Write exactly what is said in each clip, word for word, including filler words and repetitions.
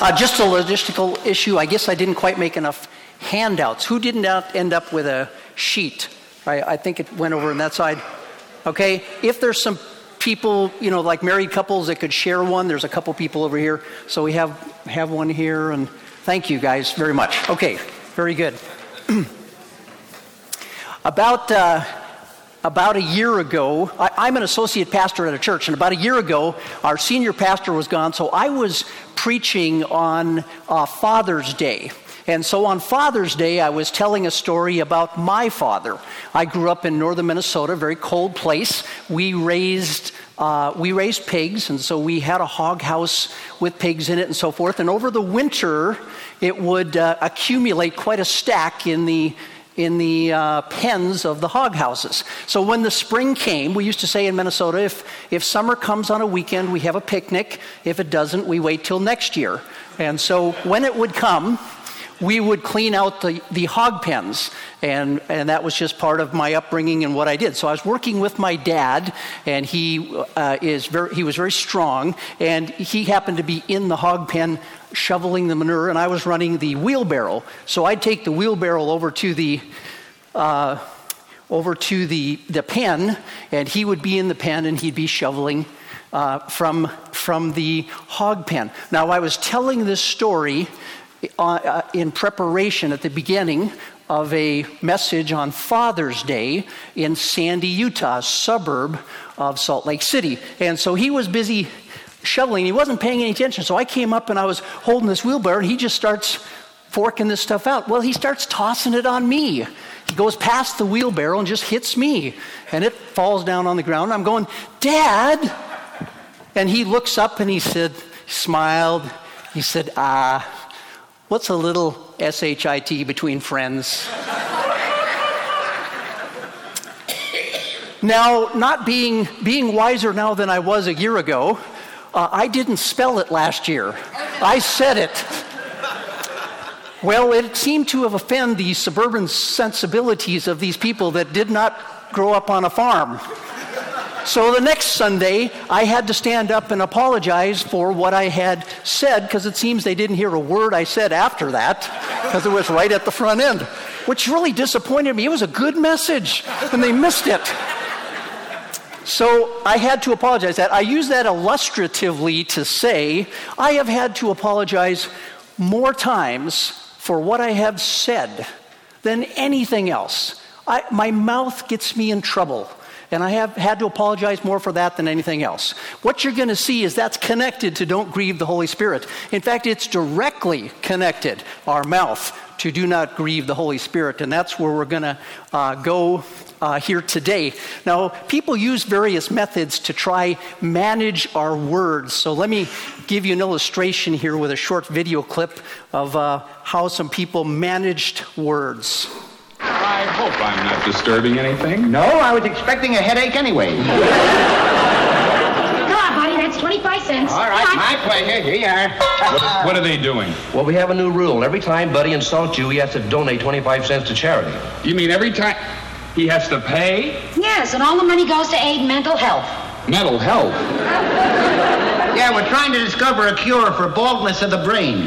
Uh, just a logistical issue. I guess I didn't quite make enough handouts. Who didn't out- end up with a sheet? I, I think it went over on that side. Okay. If there's some people, you know, like married couples that could share one, there's a couple people over here. So we have have one here, and thank you guys very much. Okay. Very good. About... Uh, About a year ago, I, I'm an associate pastor at a church, and about a year ago, our senior pastor was gone, so I was preaching on uh, Father's Day. And so on Father's Day, I was telling a story about my father. I grew up in northern Minnesota, a very cold place. We raised uh, we raised pigs, and so we had a hog house with pigs in it and so forth. And over the winter, it would uh, accumulate quite a stack in the in the uh, pens of the hog houses. So when the spring came, we used to say in Minnesota, if if summer comes on a weekend, we have a picnic. If it doesn't, we wait till next year. And so when it would come, we would clean out the, the hog pens, and, and that was just part of my upbringing and what I did. So I was working with my dad, and he uh, is very, he was very strong, and he happened to be in the hog pen shoveling the manure, and I was running the wheelbarrow. So I'd take the wheelbarrow over to the uh, over to the the pen, and he would be in the pen, and he'd be shoveling uh, from from the hog pen. Now I was telling this story Uh, in preparation at the beginning of a message on Father's Day in Sandy, Utah, a suburb of Salt Lake City. And so he was busy shoveling. He wasn't paying any attention. So I came up and I was holding this wheelbarrow, and he just starts forking this stuff out. Well, he starts tossing it on me. He goes past the wheelbarrow and just hits me. And it falls down on the ground. I'm going, Dad! And he looks up and he said, smiled. He said, ah, what's a little S H I T between friends? Now, not being being wiser now than I was a year ago, uh, I didn't spell it last year. I said it. Well, it seemed to have offended the suburban sensibilities of these people that did not grow up on a farm. So the next Sunday, I had to stand up and apologize for what I had said, because it seems they didn't hear a word I said after that, because it was right at the front end, which really disappointed me. It was a good message, and they missed it. So I had to apologize. That I use that illustratively to say I have had to apologize more times for what I have said than anything else. I, my mouth gets me in trouble. And I have had to apologize more for that than anything else. What you're going to see is that's connected to don't grieve the Holy Spirit. In fact, it's directly connected, our mouth, to do not grieve the Holy Spirit. And that's where we're going to uh, go uh, here today. Now, people use various methods to try manage our words. So let me give you an illustration here with a short video clip of uh, how some people managed words. I hope I'm not disturbing anything. No, I was expecting a headache anyway. Come on, buddy, that's twenty-five cents. All right, my pleasure. Here you are. What, what are they doing? Well, we have a new rule. Every time Buddy insults you, he has to donate twenty-five cents to charity. You mean every time he has to pay? Yes, and all the money goes to aid mental health. Mental health? Yeah, we're trying to discover a cure for baldness of the brain.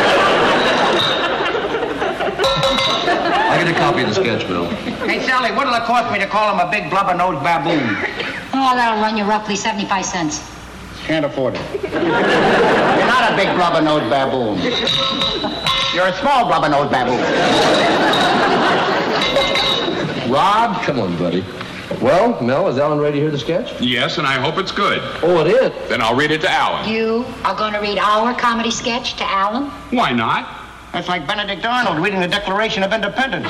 I get a copy of the sketch, Bill. Hey, Sally, what'll it cost me to call him a big blubber-nosed baboon? Oh, that'll run you roughly seventy-five cents. Can't afford it. You're not a big blubber-nosed baboon. You're a small blubber-nosed baboon. Rob? Come on, Buddy. Well, Mel, is Alan ready to hear the sketch? Yes, and I hope it's good. Oh, it is? Then I'll read it to Alan. You are going to read our comedy sketch to Alan? Why not? That's like Benedict Arnold reading the Declaration of Independence.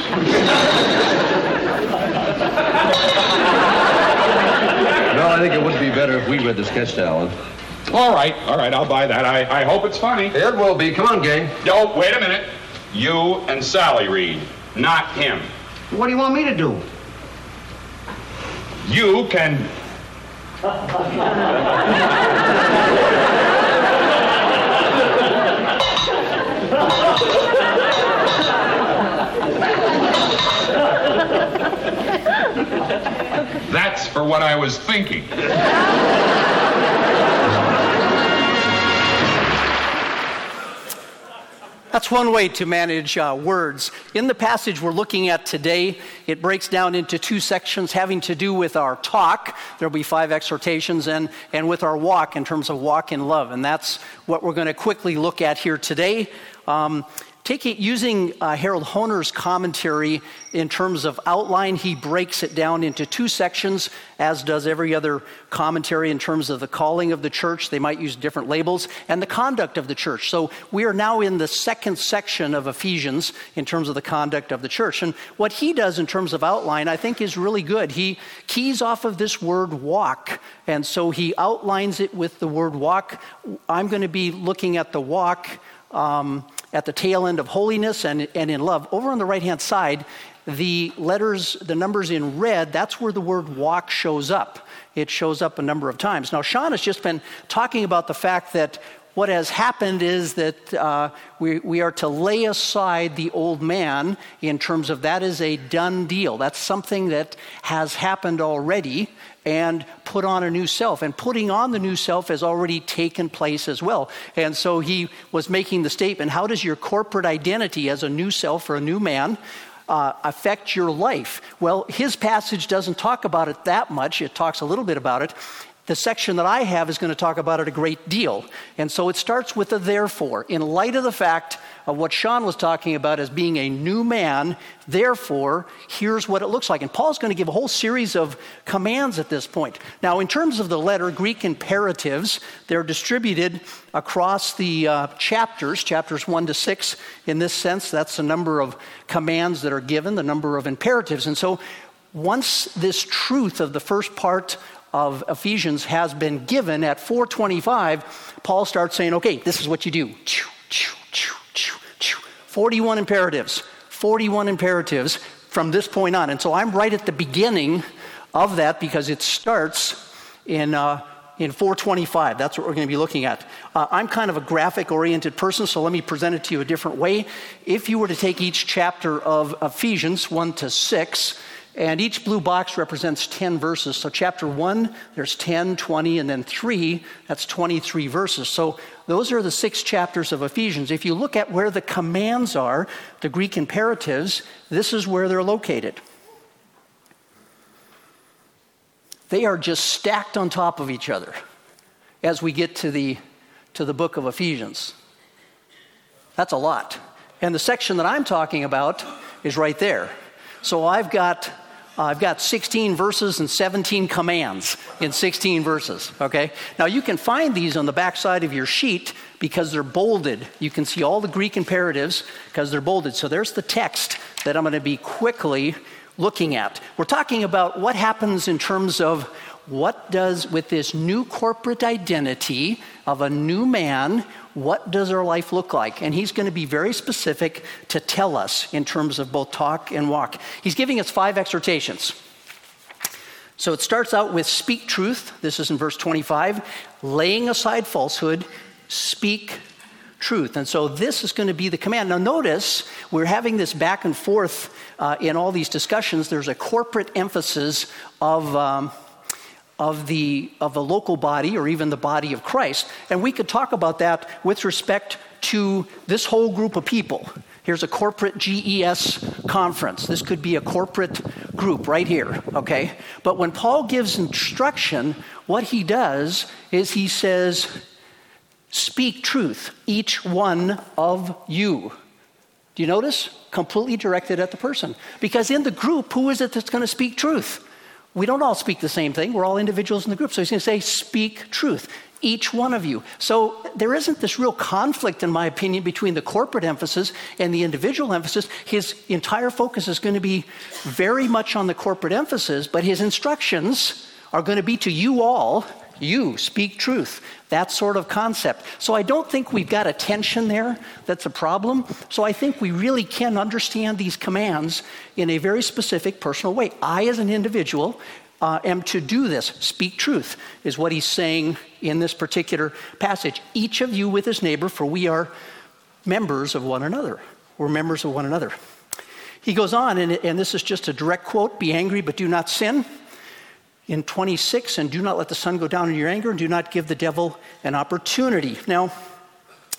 No, I think it would be better if we read the sketch to Alan. All right, all right, I'll buy that. I, I hope it's funny. It will be. Come on, gang. Yo, wait a minute. You and Sally read, not him. What do you want me to do? You can... That's for what I was thinking. That's one way to manage uh, words. In the passage we're looking at today, it breaks down into two sections having to do with our talk. There'll be five exhortations, and, and with our walk in terms of walk in love. And that's what we're going to quickly look at here today. Um, Take it, using uh, Harold Honer's commentary in terms of outline, he breaks it down into two sections, as does every other commentary in terms of the calling of the church. They might use different labels, and the conduct of the church. So we are now in the second section of Ephesians in terms of the conduct of the church. And what he does in terms of outline, I think, is really good. He keys off of this word walk, and so he outlines it with the word walk. I'm going to be looking at the walk Um, at the tail end of holiness and, and in love. Over on the right-hand side, the letters, the numbers in red, that's where the word walk shows up. It shows up a number of times. Now, Sean has just been talking about the fact that what has happened is that uh, we, we are to lay aside the old man in terms of that is a done deal. That's something that has happened already, and put on a new self. And putting on the new self has already taken place as well. And so he was making the statement, how does your corporate identity as a new self or a new man uh, affect your life? Well, his passage doesn't talk about it that much. It talks a little bit about it. The section that I have is going to talk about it a great deal. And so it starts with a therefore. In light of the fact of what Sean was talking about as being a new man, therefore, here's what it looks like. And Paul's going to give a whole series of commands at this point. Now, in terms of the letter, Greek imperatives, they're distributed across the uh, chapters, chapters one to six. In this sense, that's the number of commands that are given, the number of imperatives. And so once this truth of the first part of Ephesians has been given at four twenty-five, Paul starts saying, okay, this is what you do. forty-one imperatives, forty-one imperatives from this point on. And so I'm right at the beginning of that because it starts in uh, in four twenty-five. That's what we're going to be looking at. Uh, I'm kind of a graphic-oriented person, so let me present it to you a different way. If you were to take each chapter of Ephesians, one to six, and each blue box represents ten verses. So chapter one, there's ten, twenty, and then three, that's twenty-three verses. So those are the six chapters of Ephesians. If you look at where the commands are, the Greek imperatives, this is where they're located. They are just stacked on top of each other as we get to the, to the book of Ephesians. That's a lot. And the section that I'm talking about is right there. So I've got uh, I've got sixteen verses and seventeen commands in sixteen verses, okay? Now you can find these on the back side of your sheet because they're bolded. You can see all the Greek imperatives because they're bolded. So there's the text that I'm going to be quickly looking at. We're talking about what happens in terms of what does, with this new corporate identity of a new man, what does our life look like? And he's going to be very specific to tell us in terms of both talk and walk. He's giving us five exhortations. So it starts out with speak truth. This is in verse twenty-five. Laying aside falsehood, speak truth. And so this is going to be the command. Now notice, we're having this back and forth uh, in all these discussions. There's a corporate emphasis of... Um, of the of the local body or even the body of Christ. And we could talk about that with respect to this whole group of people. Here's a corporate G E S conference. This could be a corporate group right here, okay? But when Paul gives instruction, what he does is he says, speak truth, each one of you. Do you notice? Completely directed at the person. Because in the group, who is it that's going to speak truth? We don't all speak the same thing. We're all individuals in the group. So he's going to say, speak truth, each one of you. So there isn't this real conflict, in my opinion, between the corporate emphasis and the individual emphasis. His entire focus is going to be very much on the corporate emphasis, but his instructions are going to be to you all. You speak truth, that sort of concept. So I don't think we've got a tension there that's a problem. So I think we really can understand these commands in a very specific personal way. I, as an individual, uh, am to do this. Speak truth is what he's saying in this particular passage. Each of you with his neighbor, for we are members of one another. We're members of one another. He goes on, and, and this is just a direct quote, be angry but do not sin. In twenty-six, and do not let the sun go down in your anger, and do not give the devil an opportunity. Now,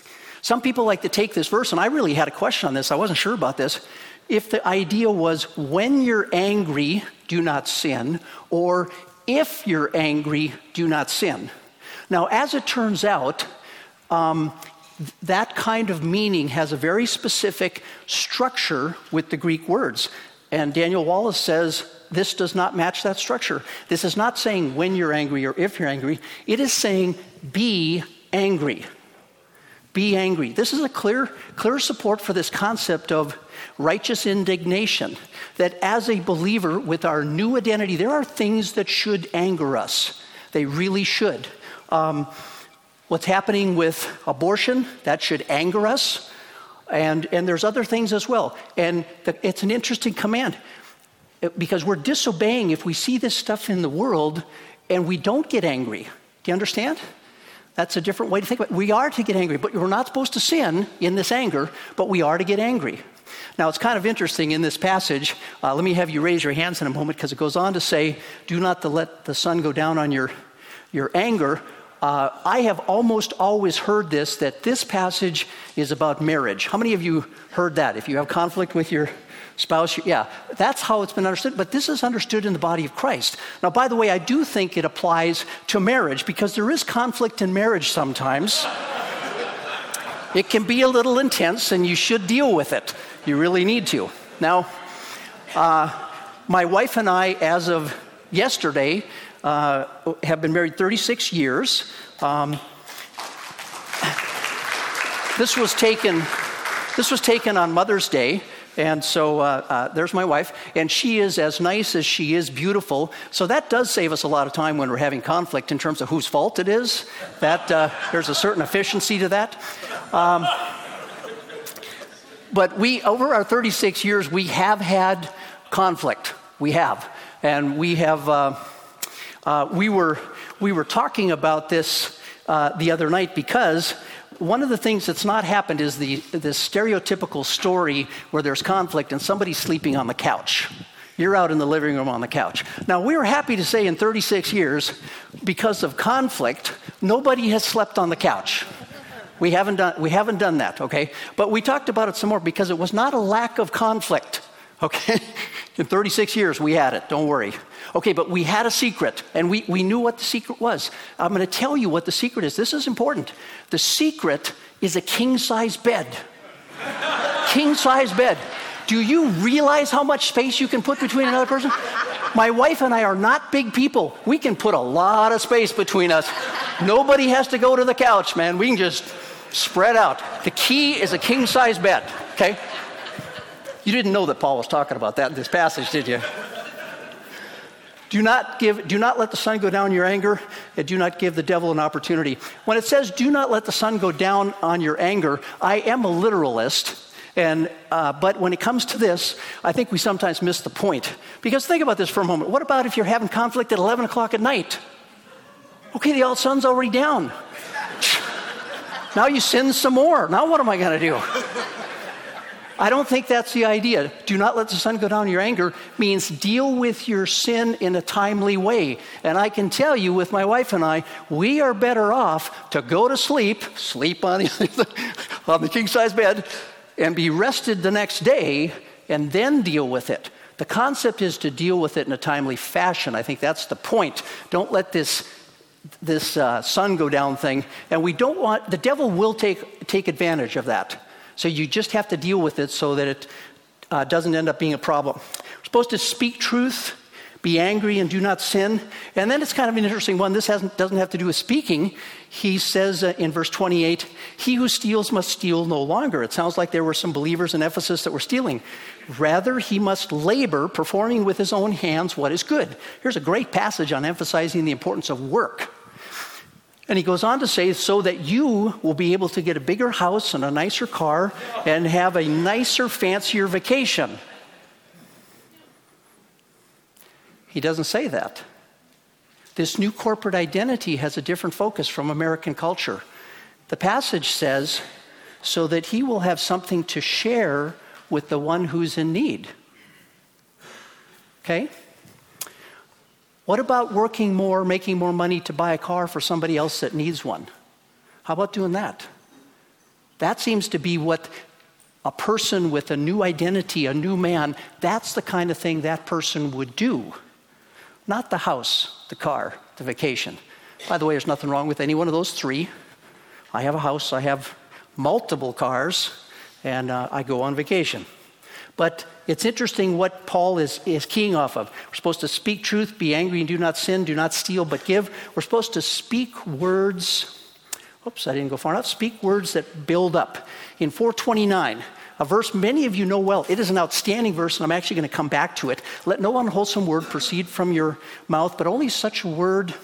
Some people like to take this verse, and I really had a question on this. I wasn't sure about this. If the idea was, when you're angry, do not sin, or if you're angry, do not sin. Now, as it turns out, um, that kind of meaning has a very specific structure with the Greek words. And Daniel Wallace says this does not match that structure. This is not saying when you're angry or if you're angry. It is saying be angry. Be angry. This is a clear, clear support for this concept of righteous indignation, that as a believer with our new identity, there are things that should anger us. They really should. Um, what's happening with abortion, that should anger us. And, and there's other things as well. And the, it's an interesting command, because we're disobeying if we see this stuff in the world and we don't get angry. Do you understand? That's a different way to think about it. We are to get angry, but we're not supposed to sin in this anger, but we are to get angry. Now, it's kind of interesting in this passage. Uh, let me have you raise your hands in a moment, because it goes on to say, do not to let the sun go down on your, your anger. Uh, I have almost always heard this, that this passage is about marriage. How many of you heard that? If you have conflict with your spouse, yeah, that's how it's been understood. But this is understood in the body of Christ. Now, by the way, I do think it applies to marriage, because there is conflict in marriage sometimes. It can be a little intense, and you should deal with it. You really need to. Now, uh, my wife and I, as of yesterday, uh, have been married thirty-six years. Um, this was taken. This was taken on Mother's Day. And so uh, uh, there's my wife, and she is as nice as she is beautiful. So that does save us a lot of time when we're having conflict in terms of whose fault it is. That uh, there's a certain efficiency to that. Um, but we, over our thirty-six years, we have had conflict. We have, and we have. Uh, uh, we were we were talking about this uh, the other night, because one of the things that's not happened is the this stereotypical story where there's conflict and somebody's sleeping on the couch. You're out in the living room on the couch. Now, we were happy to say in thirty-six years, because of conflict, nobody has slept on the couch. We haven't done we haven't done that, okay? But we talked about it some more, because it was not a lack of conflict, okay? In thirty-six years, we had it, don't worry. Okay, but we had a secret, and we, we knew what the secret was. I'm going to tell you what the secret is. This is important. The secret is a king-size bed. King-size bed. Do you realize how much space you can put between another person? My wife and I are not big people. We can put a lot of space between us. Nobody has to go to the couch, man. We can just spread out. The key is a king-size bed, okay? You didn't know that Paul was talking about that in this passage, did you? Do not give, do not let the sun go down in your anger, and do not give the devil an opportunity. When it says, do not let the sun go down on your anger, I am a literalist, and uh, but when it comes to this, I think we sometimes miss the point. Because think about this for a moment. What about if you're having conflict at eleven o'clock at night? Okay, the sun's already down. Now you sin some more. Now what am I going to do? I don't think that's the idea. Do not let the sun go down in your anger means deal with your sin in a timely way. And I can tell you, with my wife and I, we are better off to go to sleep, sleep on the, on the king-size bed, and be rested the next day, and then deal with it. The concept is to deal with it in a timely fashion. I think that's the point. Don't let this this uh, sun go down thing. And we don't want, the devil will take take advantage of that. So you just have to deal with it so that it uh, doesn't end up being a problem. We're supposed to speak truth, be angry, and do not sin. And then it's kind of an interesting one. This hasn't, doesn't have to do with speaking. He says uh, in verse twenty-eight, he who steals must steal no longer. It sounds like there were some believers in Ephesus that were stealing. Rather, he must labor, performing with his own hands what is good. Here's a great passage on emphasizing the importance of work. And he goes on to say, so that you will be able to get a bigger house and a nicer car and have a nicer, fancier vacation. He doesn't say that. This new corporate identity has a different focus from American culture. The passage says, so that he will have something to share with the one who's in need. Okay? What about working more, making more money to buy a car for somebody else that needs one? How about doing that? That seems to be what a person with a new identity, a new man, that's the kind of thing that person would do. Not the house, the car, the vacation. By the way, there's nothing wrong with any one of those three. I have a house, I have multiple cars, and uh, I go on vacation. But it's interesting what Paul is, is keying off of. We're supposed to speak truth, be angry and do not sin, do not steal but give. We're supposed to speak words, oops, I didn't go far enough, speak words that build up. In four twenty-nine, a verse many of you know well, it is an outstanding verse, and I'm actually going to come back to it. Let no unwholesome word proceed from your mouth, but only such a word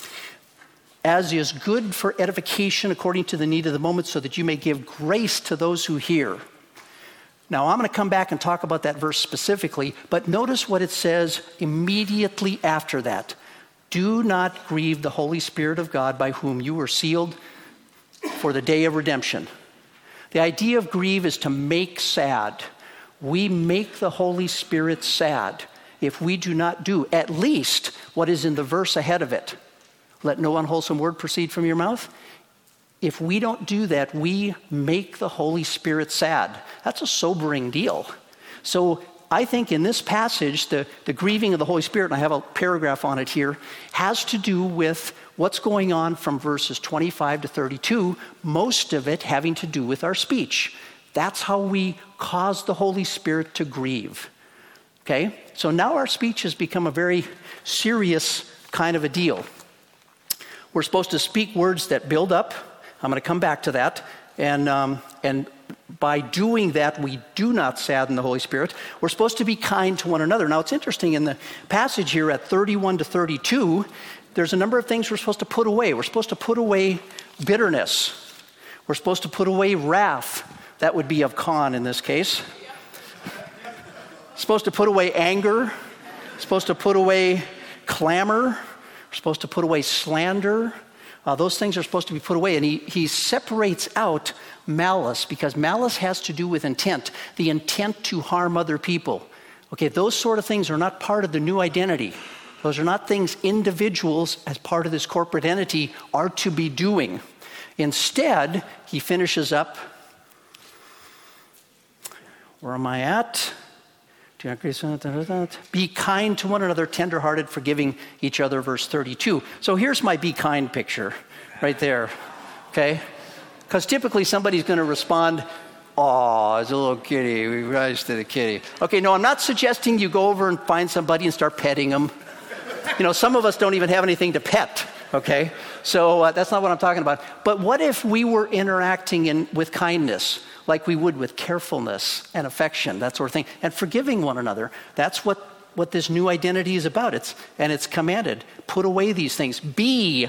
as is good for edification according to the need of the moment, so that you may give grace to those who hear. Now, I'm going to come back and talk about that verse specifically, but notice what it says immediately after that. Do not grieve the Holy Spirit of God, by whom you were sealed for the day of redemption. The idea of grieve is to make sad. We make the Holy Spirit sad if we do not do at least what is in the verse ahead of it. Let no unwholesome word proceed from your mouth. If we don't do that, we make the Holy Spirit sad. That's a sobering deal. So I think in this passage, the, the grieving of the Holy Spirit, and I have a paragraph on it here, has to do with what's going on from verses twenty-five to thirty-two, most of it having to do with our speech. That's how we cause the Holy Spirit to grieve. Okay? So now our speech has become a very serious kind of a deal. We're supposed to speak words that build up. I'm going to come back to that. And, um, and by doing that, we do not sadden the Holy Spirit. We're supposed to be kind to one another. Now, it's interesting in the passage here at thirty-one to thirty-two, there's a number of things we're supposed to put away. We're supposed to put away bitterness. We're supposed to put away wrath. That would be of Con in this case. Supposed to put away anger. Supposed to put away clamor. We're supposed to put away slander. Uh, those things are supposed to be put away. And he, he separates out malice, because malice has to do with intent, the intent to harm other people. Okay, those sort of things are not part of the new identity. Those are not things individuals as part of this corporate entity are to be doing. Instead, he finishes up, where am I at? Be kind to one another, tenderhearted, forgiving each other, verse thirty-two. So here's my be kind picture right there, okay? Because typically somebody's going to respond, oh, it's a little kitty, we rise to the kitty. Okay, no, I'm not suggesting you go over and find somebody and start petting them. You know, some of us don't even have anything to pet, okay? So uh, that's not what I'm talking about. But what if we were interacting in, with kindness, like we would with carefulness and affection, that sort of thing, and forgiving one another? That's what, what this new identity is about. It's, and it's commanded. Put away these things. Be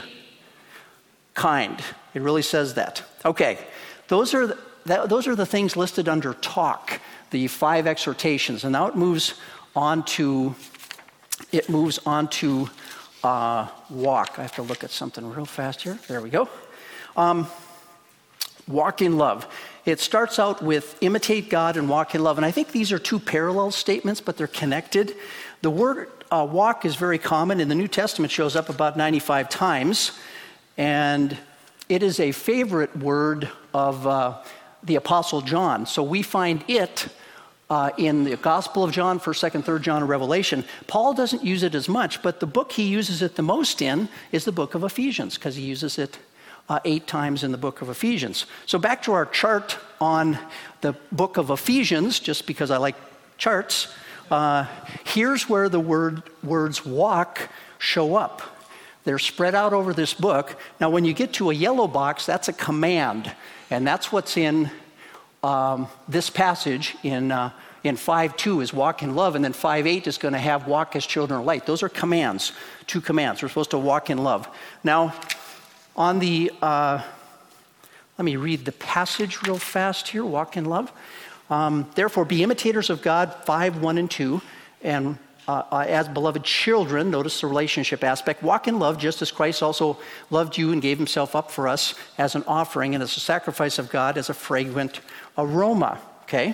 kind. It really says that. Okay, those are the, that, those are the things listed under talk, the five exhortations. And now it moves on to, it moves on to uh, walk. I have to look at something real fast here. There we go. Um, walk in love. It starts out with imitate God and walk in love. And I think these are two parallel statements, but they're connected. The word uh, walk is very common. In the New Testament, shows up about ninety-five times. And it is a favorite word of uh, the Apostle John. So we find it uh, in the Gospel of John, first, second, third John, and Revelation. Paul doesn't use it as much, but the book he uses it the most in is the book of Ephesians, because he uses it Uh, eight times in the book of Ephesians. So back to our chart on the book of Ephesians, just because I like charts, uh, here's where the word words walk show up. They're spread out over this book. Now, when you get to a yellow box, that's a command, and that's what's in um, this passage in uh, in five two is walk in love, and then five eight is going to have walk as children of light. Those are commands, two commands. We're supposed to walk in love. Now, On the, uh, let me read the passage real fast here, walk in love. Um, Therefore, be imitators of God, five, one, and two, and uh, uh, as beloved children, notice the relationship aspect, walk in love just as Christ also loved you and gave himself up for us as an offering and as a sacrifice of God, as a fragrant aroma, okay?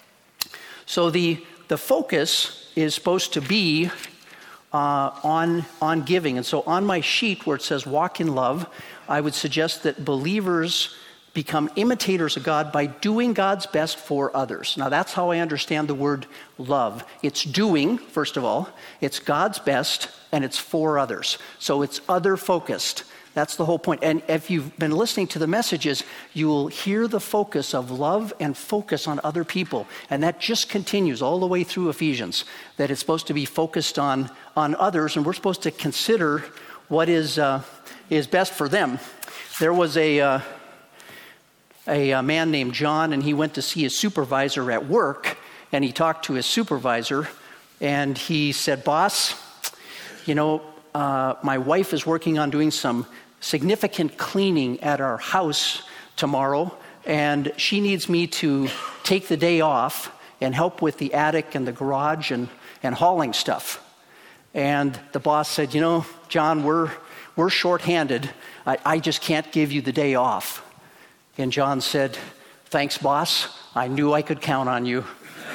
So the, the focus is supposed to be Uh, on on giving. And so on my sheet where it says walk in love, I would suggest that believers become imitators of God by doing God's best for others. Now, that's how I understand the word love. It's doing, first of all. It's God's best, and it's for others. So it's other-focused. That's the whole point. And if you've been listening to the messages, you will hear the focus of love and focus on other people. And that just continues all the way through Ephesians, that it's supposed to be focused on, on others, and we're supposed to consider what is, uh, is best for them. There was a... Uh, A, a man named John, and he went to see his supervisor at work, and he talked to his supervisor, and he said, "Boss, you know, uh, my wife is working on doing some significant cleaning at our house tomorrow, and she needs me to take the day off and help with the attic and the garage and, and hauling stuff." And the boss said, "You know, John, we're, we're shorthanded. I, I just can't give you the day off." And John said, "Thanks, boss. I knew I could count on you."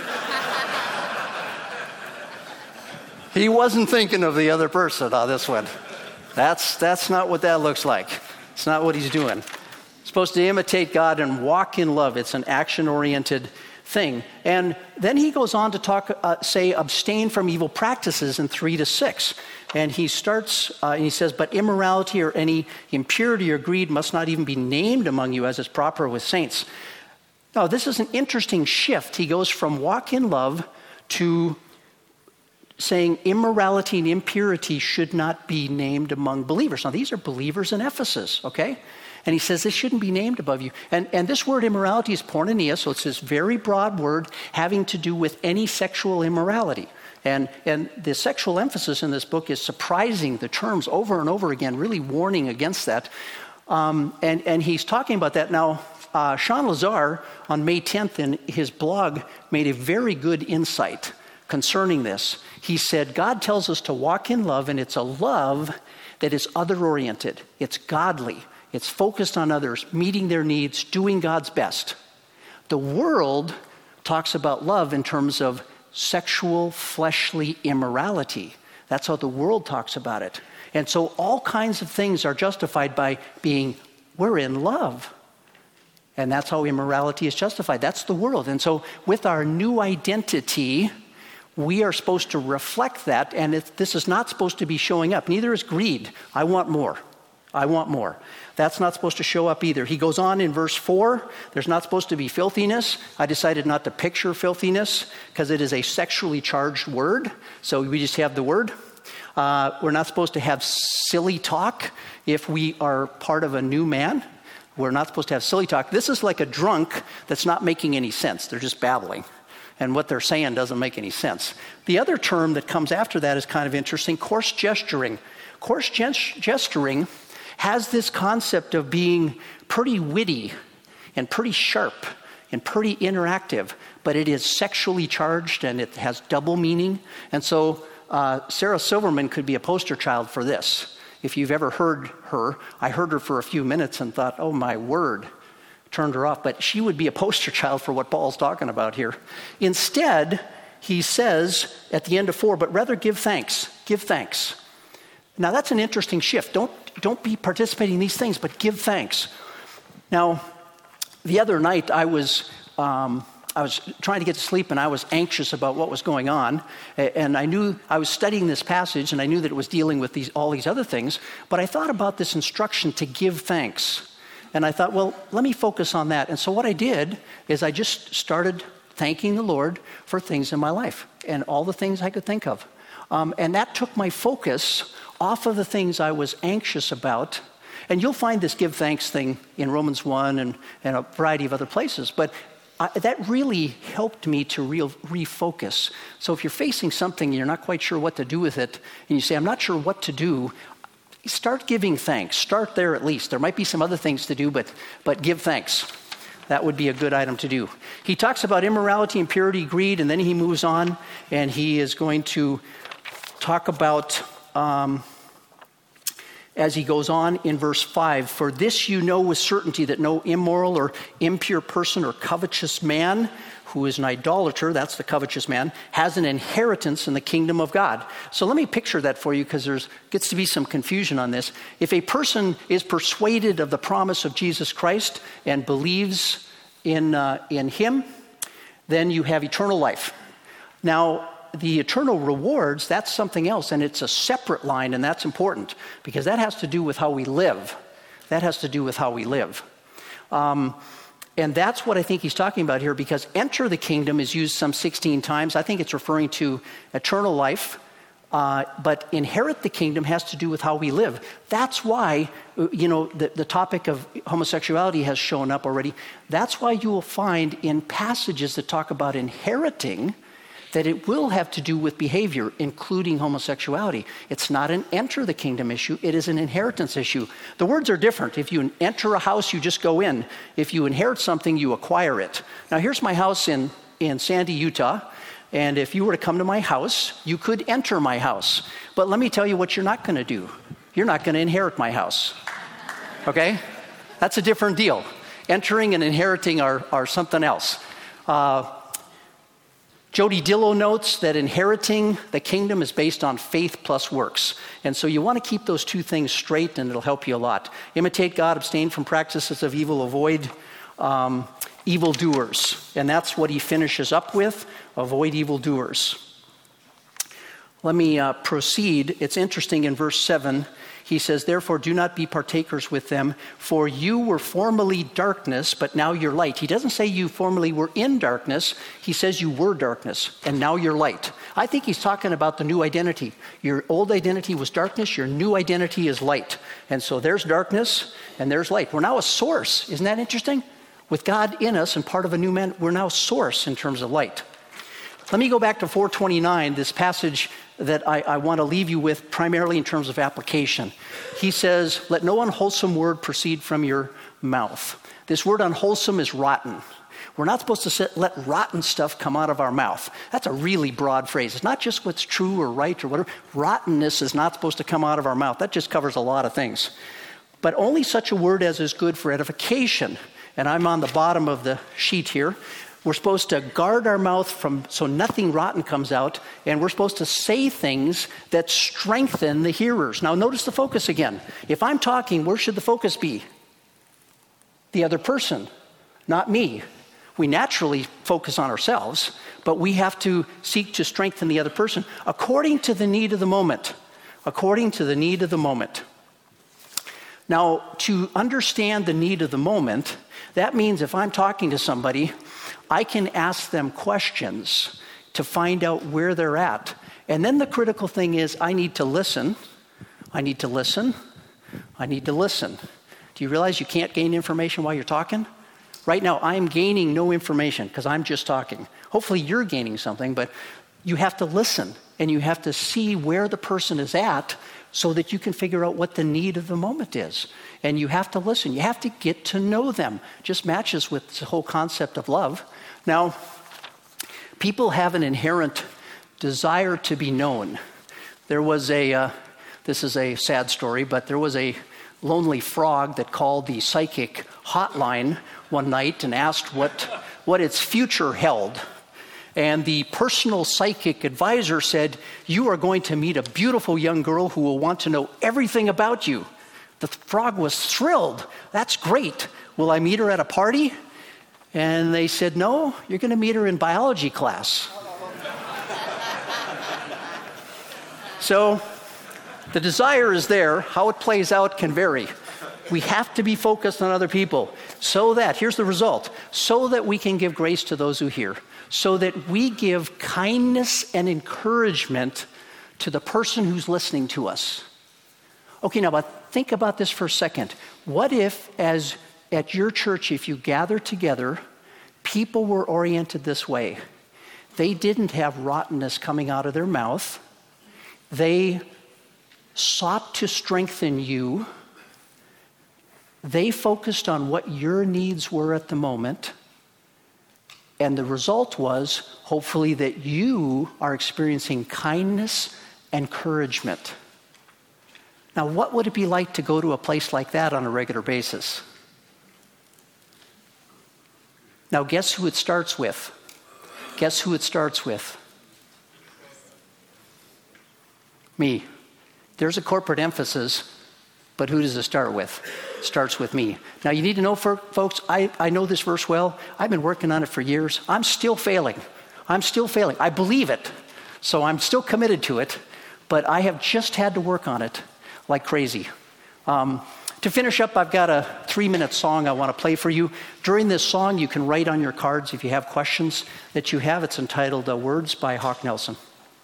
He wasn't thinking of the other person on this one. That's, that's not what that looks like. It's not what he's doing. He's supposed to imitate God and walk in love. It's an action-oriented thing. And then he goes on to talk, uh, say, abstain from evil practices in three to six. And he starts, uh, and he says, "But immorality or any impurity or greed must not even be named among you as is proper with saints." Now, this is an interesting shift. He goes from walk in love to saying immorality and impurity should not be named among believers. Now, these are believers in Ephesus, okay? And he says this shouldn't be named above you. And, and this word immorality is porneia, so it's this very broad word having to do with any sexual immorality. And, and the sexual emphasis in this book is surprising, the terms over and over again, really warning against that. Um, and, and he's talking about that. Now, uh, Sean Lazar, on May tenth, in his blog, made a very good insight concerning this. He said, God tells us to walk in love, and it's a love that is other-oriented. It's godly. It's focused on others, meeting their needs, doing God's best. The world talks about love in terms of sexual, fleshly immorality. That's how the world talks about it. And so all kinds of things are justified by being, we're in love. And that's how immorality is justified. That's the world. And so with our new identity, we are supposed to reflect that. And it, this is not supposed to be showing up. Neither is greed. I want more. I want more. That's not supposed to show up either. He goes on in verse four, there's not supposed to be filthiness. I decided not to picture filthiness because it is a sexually charged word. So we just have the word. Uh, we're not supposed to have silly talk if we are part of a new man. We're not supposed to have silly talk. This is like a drunk that's not making any sense. They're just babbling. And what they're saying doesn't make any sense. The other term that comes after that is kind of interesting, coarse gesturing. Coarse gesturing has this concept of being pretty witty and pretty sharp and pretty interactive, but it is sexually charged and it has double meaning. And so uh, Sarah Silverman could be a poster child for this. If you've ever heard her, I heard her for a few minutes and thought, oh my word, turned her off. But she would be a poster child for what Paul's talking about here. Instead, he says at the end of four, but rather give thanks, give thanks. Now that's an interesting shift. Don't Don't be participating in these things, but give thanks. Now, the other night I was um, I was trying to get to sleep, and I was anxious about what was going on. And I knew I was studying this passage, and I knew that it was dealing with these all these other things. But I thought about this instruction to give thanks, and I thought, well, let me focus on that. And so what I did is I just started thanking the Lord for things in my life and all the things I could think of, um, and that took my focus off of the things I was anxious about. And you'll find this give thanks thing in Romans one and, and a variety of other places. But I, that really helped me to real, refocus. So if you're facing something and you're not quite sure what to do with it, and you say, I'm not sure what to do, start giving thanks. Start there at least. There might be some other things to do, but, but give thanks. That would be a good item to do. He talks about immorality, impurity, greed, and then he moves on, and he is going to talk about... Um, as he goes on in verse five, for this you know with certainty that no immoral or impure person or covetous man who is an idolater, that's the covetous man, has an inheritance in the kingdom of God. So let me picture that for you, because there's gets to be some confusion on this. If a person is persuaded of the promise of Jesus Christ and believes in, uh, in him, then you have eternal life. Now, the eternal rewards, that's something else, and it's a separate line, and that's important, because that has to do with how we live. That has to do with how we live. Um, and that's what I think he's talking about here, because enter the kingdom is used some sixteen times. I think it's referring to eternal life, uh, but inherit the kingdom has to do with how we live. That's why, you know, the, the topic of homosexuality has shown up already. That's why you will find in passages that talk about inheriting that it will have to do with behavior, including homosexuality. It's not an enter the kingdom issue, it is an inheritance issue. The words are different. If you enter a house, you just go in. If you inherit something, you acquire it. Now here's my house in, in Sandy, Utah, and if you were to come to my house, you could enter my house. But let me tell you what you're not gonna do. You're not gonna inherit my house, okay? That's a different deal. Entering and inheriting are, are something else. Uh, Jody Dillow notes that inheriting the kingdom is based on faith plus works. And so you want to keep those two things straight, and it'll help you a lot. Imitate God, abstain from practices of evil, avoid um, evildoers. And that's what he finishes up with, avoid evildoers. Let me uh, proceed. It's interesting in verse seven. He says, therefore, do not be partakers with them, for you were formerly darkness, but now you're light. He doesn't say you formerly were in darkness. He says you were darkness, and now you're light. I think he's talking about the new identity. Your old identity was darkness. Your new identity is light. And so there's darkness, and there's light. We're now a source. Isn't that interesting? With God in us and part of a new man, we're now a source in terms of light. Let me go back to four twenty-nine, this passage that I, I want to leave you with primarily in terms of application. He says, let no unwholesome word proceed from your mouth. This word unwholesome is rotten. We're not supposed to sit, let rotten stuff come out of our mouth. That's a really broad phrase. It's not just what's true or right or whatever. Rottenness is not supposed to come out of our mouth. That just covers a lot of things. But only such a word as is good for edification. And I'm on the bottom of the sheet here. We're supposed to guard our mouth from so nothing rotten comes out, and we're supposed to say things that strengthen the hearers. Now notice the focus again. If I'm talking, where should the focus be? The other person, not me. We naturally focus on ourselves, but we have to seek to strengthen the other person according to the need of the moment. According to the need of the moment. Now, to understand the need of the moment, that means if I'm talking to somebody, I can ask them questions to find out where they're at. And then the critical thing is I need to listen. I need to listen. I need to listen. Do you realize you can't gain information while you're talking? Right now, I'm gaining no information because I'm just talking. Hopefully you're gaining something, but you have to listen and you have to see where the person is at so that you can figure out what the need of the moment is. And you have to listen. You have to get to know them. Just matches with the whole concept of love. Now, people have an inherent desire to be known. There was a, uh, this is a sad story, but there was a lonely frog that called the psychic hotline one night and asked what, what its future held. And the personal psychic advisor said, you are going to meet a beautiful young girl who will want to know everything about you. The frog was thrilled. That's great. Will I meet her at a party? And they said, no, you're going to meet her in biology class. So the desire is there. How it plays out can vary. We have to be focused on other people so that, here's the result, so that we can give grace to those who hear, so that we give kindness and encouragement to the person who's listening to us. Okay, now but think about this for a second. What if, as at your church, if you gather together, people were oriented this way? They didn't have rottenness coming out of their mouth. They sought to strengthen you. They focused on what your needs were at the moment. And the result was, hopefully, that you are experiencing kindness and encouragement. Now, what would it be like to go to a place like that on a regular basis? Now, guess who it starts with? Guess who it starts with? Me. There's a corporate emphasis, but who does it start with? It starts with me. Now, you need to know, for, folks, I, I know this verse well. I've been working on it for years. I'm still failing. I'm still failing. I believe it, so I'm still committed to it, but I have just had to work on it like crazy. Um, to finish up, I've got a three-minute song I want to play for you. During this song, you can write on your cards if you have questions that you have. It's entitled uh, Words by Hawk Nelson.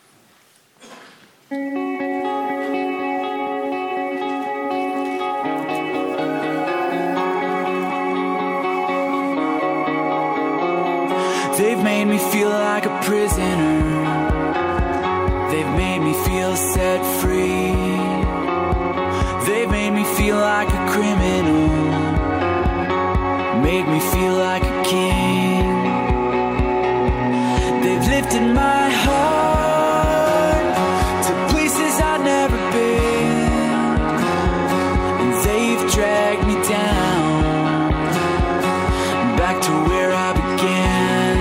They've made me feel like a prisoner. They've made me feel set free. They've made me feel like a criminal. Made me feel like a king. They've lifted my heart to places I've never been. And they've dragged me down back to where I began.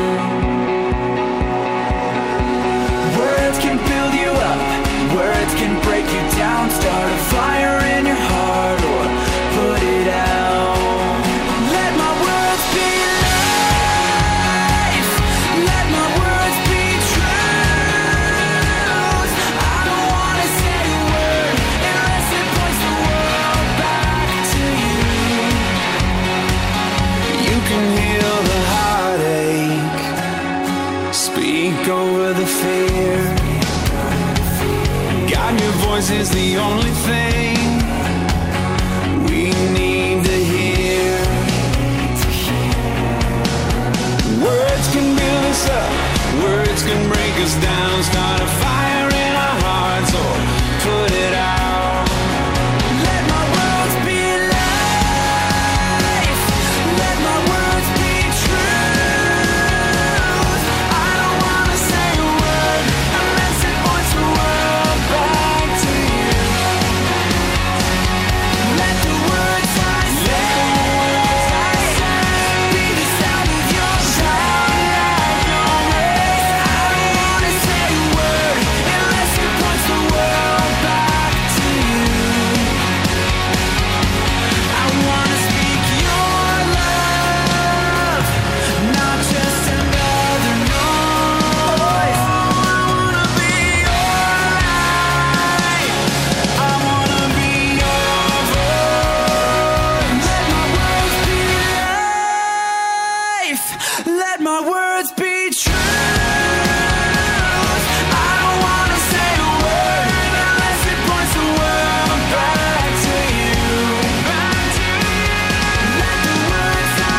Words can build you up, words can break you down, start a fire in your heart or put it out. Let my words be life, let my words be truth. I don't want to say a word unless it points the world back to you. You can heal the heartache, speak over the fear. God, your voice is the only thing we need to hear. Words can build us up, words can break us down, start a fire in our hearts or put it out. Let my words be life, let my words be truth. I don't want to say a word unless it points the world back to you. Let the words I say be the sound of your shout, your ways. I don't want to say a word unless it points the world back to you. I want to speak your love, not just another noise. I want to be your light, I want to be your voice. Let my words be life, let my words be truth. I don't want to say a word unless it points the world back to you. Let the words I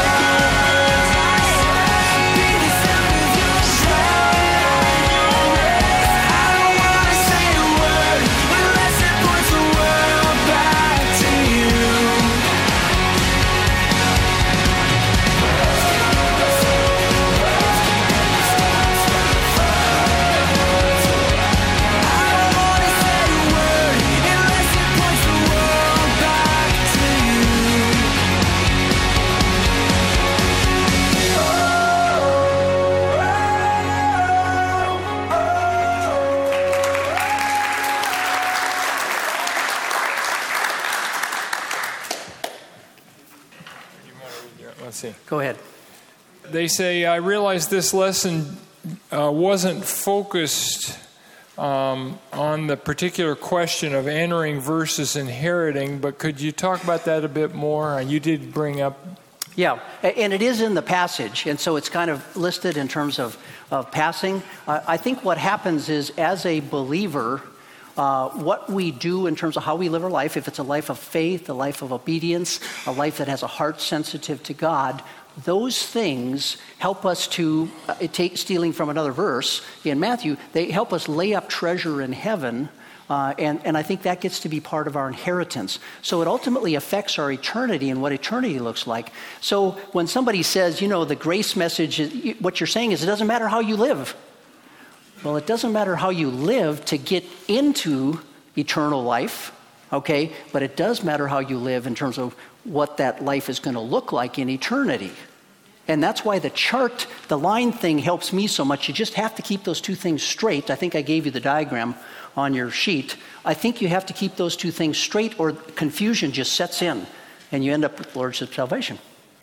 say be the sound of your shout, your ways. I don't want to say a word unless it points the world back to you. Let's see. Go ahead. They say, I realize this lesson uh, wasn't focused um, on the particular question of entering versus inheriting, but could you talk about that a bit more? You did bring up. Yeah, and it is in the passage, and so it's kind of listed in terms of, of passing. Uh, I think what happens is, as a believer, uh, what we do in terms of how we live our life, if it's a life of faith, a life of obedience, a life that has a heart sensitive to God, those things help us to, uh, take, stealing from another verse in Matthew, they help us lay up treasure in heaven. Uh, and, and I think that gets to be part of our inheritance. So it ultimately affects our eternity and what eternity looks like. So when somebody says, you know, the grace message, is, what you're saying is it doesn't matter how you live. Well, it doesn't matter how you live to get into eternal life. okay? But it does matter how you live in terms of what that life is going to look like in eternity. And that's why the chart, the line thing helps me so much. You just have to keep those two things straight. I think I gave you the diagram on your sheet. I think you have to keep those two things straight or confusion just sets in and you end up with Lordship salvation.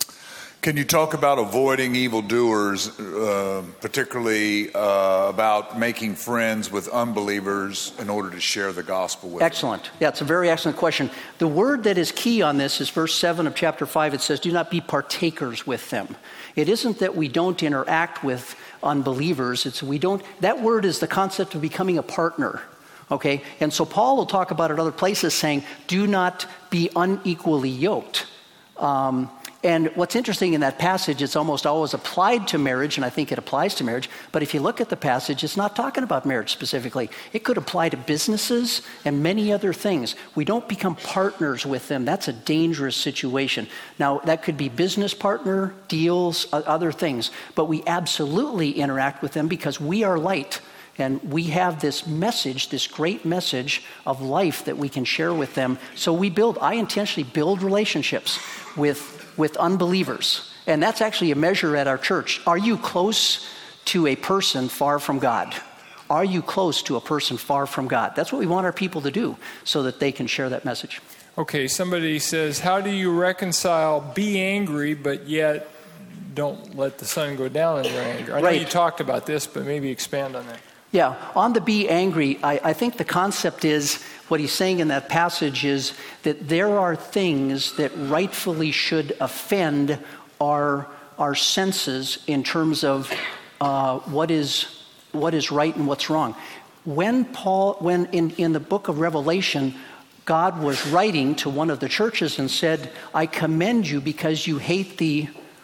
Can you talk about avoiding evildoers, uh, particularly uh, about making friends with unbelievers in order to share the gospel with Excellent. them? Yeah, it's a very excellent question. The word that is key on this is verse seven of chapter five. It says, do not be partakers with them. It isn't that we don't interact with unbelievers. It's we don't. That word is the concept of becoming a partner. Okay? And so Paul will talk about it other places saying, do not be unequally yoked. Um, And what's interesting in that passage, it's almost always applied to marriage, and I think it applies to marriage. But if you look at the passage, it's not talking about marriage specifically. It could apply to businesses and many other things. We don't become partners with them. That's a dangerous situation. Now, that could be business partner, deals, other things. But we absolutely interact with them because we are light. And we have this message, this great message of life that we can share with them. So we build, I intentionally build relationships with with unbelievers. And that's actually a measure at our church. Are you close to a person far from God? Are you close to a person far from God? That's what we want our people to do so that they can share that message. Okay, somebody says, how do you reconcile be angry, but yet don't let the sun go down in your anger? I know Right. you talked about this, but maybe expand on that. Yeah, on the be angry, I, I think the concept is, what he's saying in that passage is that there are things that rightfully should offend our our senses in terms of uh, what is what is right and what's wrong. When Paul, when in, in the book of Revelation, God was writing to one of the churches and said, I commend you because you hate the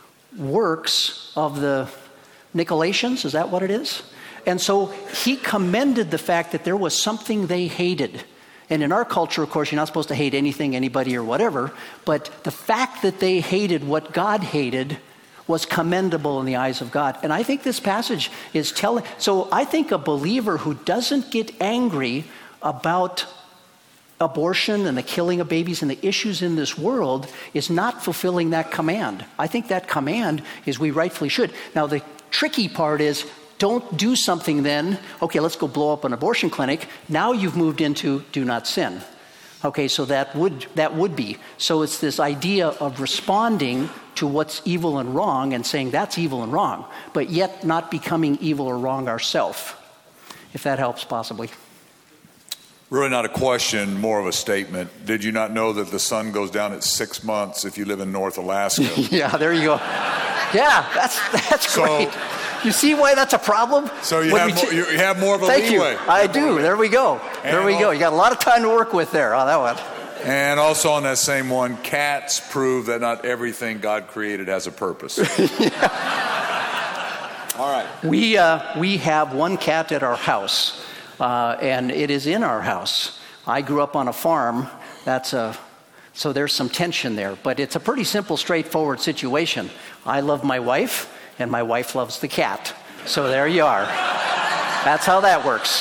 works of the Nicolaitans, is that what it is? And so he commended the fact that there was something they hated. And in our culture, of course, you're not supposed to hate anything, anybody, or whatever. But the fact that they hated what God hated was commendable in the eyes of God. And I think this passage is telling. So I think a believer who doesn't get angry about abortion and the killing of babies and the issues in this world is not fulfilling that command. I think that command is we rightfully should. Now, the tricky part is, don't do something then, okay, let's go blow up an abortion clinic. Now you've moved into do not sin. Okay, so that would that would be. So it's this idea of responding to what's evil and wrong and saying that's evil and wrong, but yet not becoming evil or wrong ourselves, if that helps possibly. Really not a question, more of a statement. Did you not know that the sun goes down at six months if you live in North Alaska? Yeah, there you go. Yeah, that's that's So- great. You see why that's a problem? So you When have, we more, t- you have more of a Thank leeway. you. I do. There we go. There And we go. al- You got a lot of time to work with there on that one. And also on that same one, cats prove that not everything God created has a purpose. All right. We uh, we have one cat at our house, uh, and it is in our house. I grew up on a farm. That's a so there's some tension there, but it's a pretty simple, straightforward situation. I love my wife, and my wife loves the cat. So there you are. That's how that works.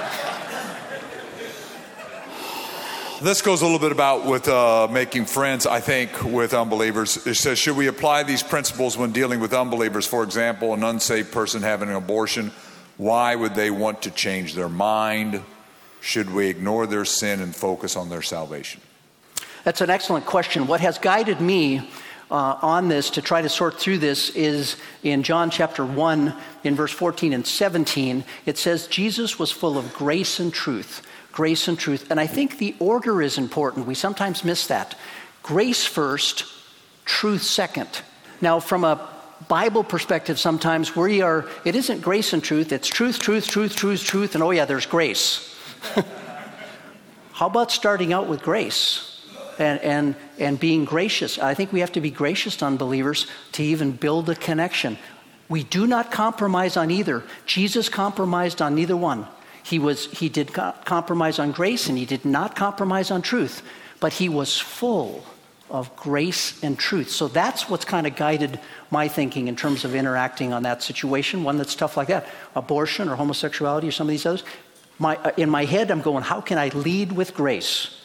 This goes a little bit about with uh, making friends, I think, with unbelievers. It says, should we apply these principles when dealing with unbelievers? For example, an unsaved person having an abortion, why would they want to change their mind? Should we ignore their sin and focus on their salvation? That's an excellent question. What has guided me uh, on this to try to sort through this is in John chapter one, in verse fourteen and seventeen, it says Jesus was full of grace and truth. Grace and truth. And I think the order is important. We sometimes miss that. Grace first, truth second. Now, from a Bible perspective, sometimes we are, it isn't grace and truth, it's truth, truth, truth, truth, truth, and oh yeah, there's grace. How about starting out with grace? And, and and being gracious. I think we have to be gracious to unbelievers to even build a connection. We do not compromise on either. Jesus compromised on neither one. He was he did co- compromise on grace, and he did not compromise on truth. But he was full of grace and truth. So that's what's kind of guided my thinking in terms of interacting on that situation, one that's tough like that. Abortion or homosexuality or some of these others. My, uh, in my head, I'm going, how can I lead with grace?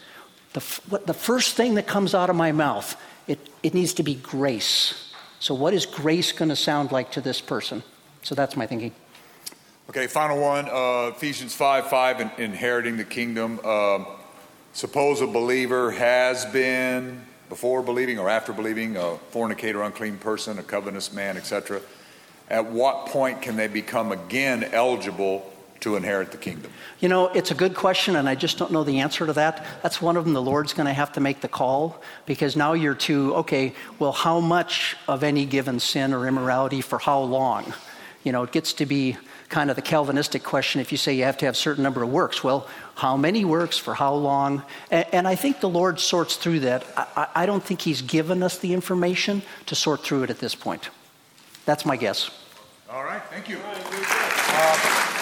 the, what, the first thing that comes out of my mouth, it, it needs to be grace. So what is grace going to sound like to this person? So that's my thinking. Okay, final one, uh, Ephesians five five, in, inheriting the kingdom. Uh, suppose a believer has been, before believing or after believing, a fornicator, unclean person, a covetous man, et cetera. At what point can they become again eligible to inherit the kingdom? You know, it's a good question, and I just don't know the answer to that. That's one of them the Lord's going to have to make the call, because now you're to, okay, well, how much of any given sin or immorality for how long? You know, it gets to be kind of the Calvinistic question if you say you have to have a certain number of works. Well, how many works for how long? And, and I think the Lord sorts through that. I, I don't think he's given us the information to sort through it at this point. That's my guess. All right, thank you. Uh,